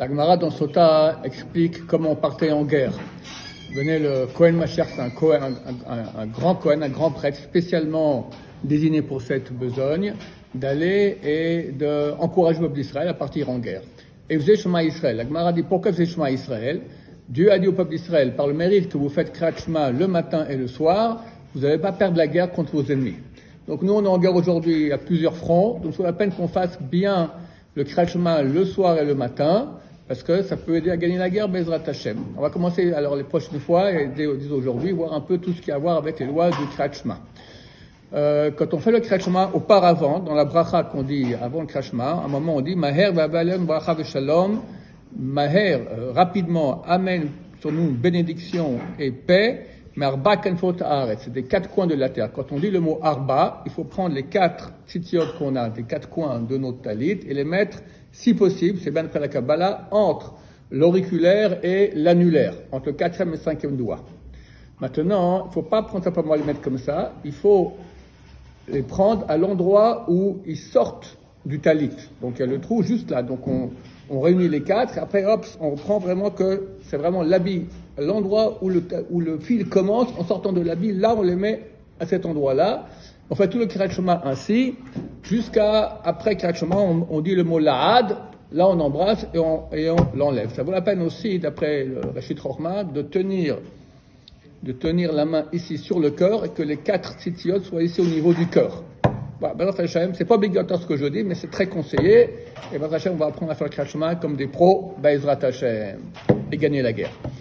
La Gemara dans Sota explique comment on partait en guerre. Venait le Kohen Mashiach, c'est un grand Kohen, un grand prêtre spécialement désigné pour cette besogne, d'aller et d'encourager le peuple d'Israël à partir en guerre. Et vous faisait Shema Israël. La Gemara dit pourquoi vous faisait Shema Israël? Dieu a dit au peuple d'Israël, par le mérite que vous faites Kriyat Shema le matin et le soir, vous n'allez pas perdre la guerre contre vos ennemis. Donc nous on est en guerre aujourd'hui à plusieurs fronts, donc c'est la peine qu'on fasse bien le Kriyat Shema le soir et le matin, parce que ça peut aider à gagner la guerre, Bezrat Hashem. On va commencer alors les prochaines fois, et dès aujourd'hui, voir un peu tout ce qui a à voir avec les lois du Kriyat Shema. Quand on fait le Kriyat Shema auparavant, dans la bracha qu'on dit avant le Kriyat Shema, à un moment on dit Maher v'avalem bracha v'shalom, Maher, rapidement, amène sur nous une bénédiction et paix, mais Arba Kenfot Haaretz, c'est des quatre coins de la terre. Quand on dit le mot Arba, il faut prendre les quatre tzitziot qu'on a, des quatre coins de notre talit, et les mettre, si possible, c'est bien après la Kabbalah, entre l'auriculaire et l'annulaire, entre le quatrième et le cinquième doigt. Maintenant, il ne faut pas prendre simplement les mettre comme ça, il faut les prendre à l'endroit où ils sortent du talit. Donc il y a le trou juste là, donc on réunit les quatre, et après hop, on reprend vraiment que c'est vraiment l'habit, l'endroit où le fil commence, en sortant de l'habit, là on les met à cet endroit-là. On fait tout le Kriyat Shema ainsi, jusqu'à après Kriyat Shema, on dit le mot La'ad, là on embrasse et on l'enlève. Ça vaut la peine aussi, d'après le Reshit Chochma, de tenir la main ici sur le cœur et que les quatre tzitziot soient ici au niveau du cœur. Voilà, c'est pas obligatoire ce que je dis, mais c'est très conseillé. Et Bezrat Hashem, on va apprendre à faire le Kriyat Shema comme des pros, Bezrat Hashem, et gagner la guerre.